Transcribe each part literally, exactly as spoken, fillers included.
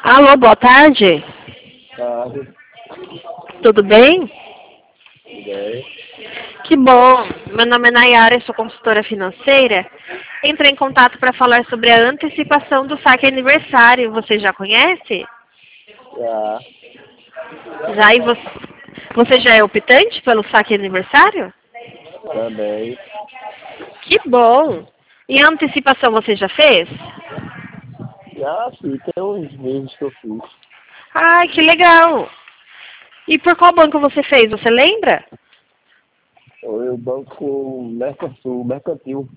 Alô, boa tarde. Tarde, Tudo bem? tudo bem? Que bom. Meu nome é Nayara, eu sou consultora financeira. Entrei em contato para falar sobre a antecipação do saque aniversário. Você já conhece? Já, Já e você, você já é optante pelo saque aniversário? também. Que bom. E a antecipação você já fez? Já, sim, tem uns meses que eu fiz. Ai, que legal. E por qual banco você fez? Você lembra? Foi o Banco Mercosul, Mercantil.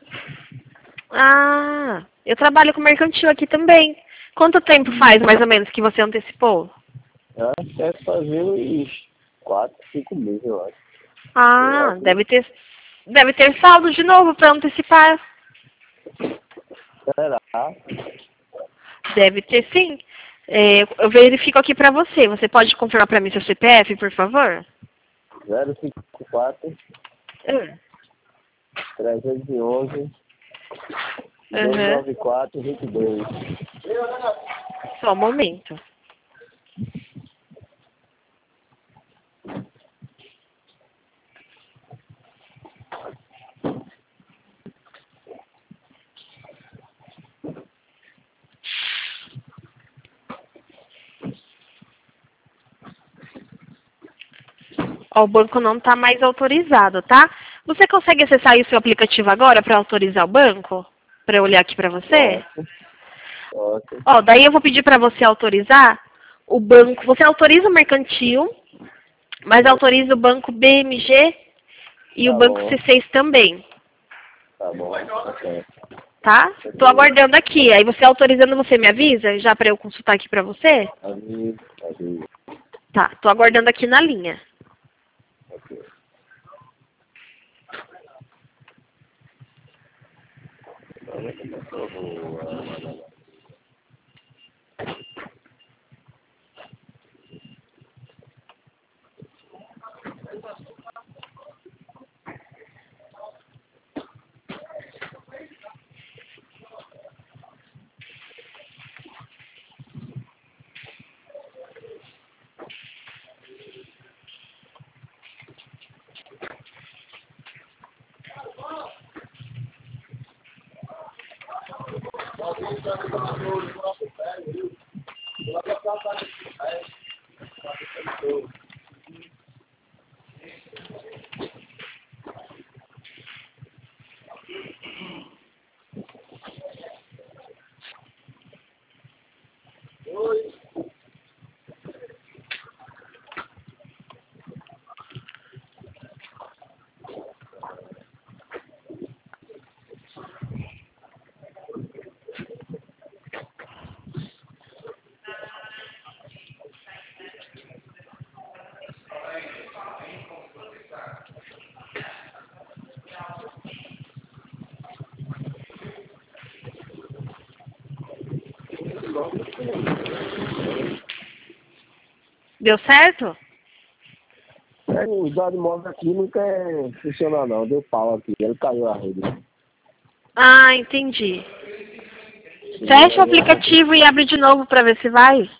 Ah, eu trabalho com mercantil aqui também. Quanto tempo faz mais ou menos que você antecipou? Já deve fazer uns quatro, cinco meses, eu acho. Por Ah, alto. deve ter, deve ter saldo de novo para antecipar. Será? Deve ter sim. É, eu verifico aqui para você. Você pode confirmar para mim seu C P F, por favor? zero cinco quatro, Hum. trezentos e onze, duzentos e Uhum. noventa e quatro, vinte e dois. Só um momento. Ó, o banco não está mais autorizado, tá? Você consegue acessar aí o seu aplicativo agora para autorizar o banco? Para eu olhar aqui para você? Posso, posso. Ó, daí eu vou pedir para você autorizar o banco. Você autoriza o mercantil, mas autoriza o banco B M G e o Tá banco bom, C seis também, tá bom, tá certo. tá? Tô Beleza. aguardando aqui. Aí você autorizando, você me avisa já para eu consultar aqui para você? Aviso, aviso. Tá, tô aguardando aqui na linha. Ok. Deu certo? É, o dados móveis aqui não quer funcionar não, deu pau aqui, ele caiu a rede. Ah, entendi. Sim, Fecha o aí eu vou ter aplicativo e abre de novo para ver se vai.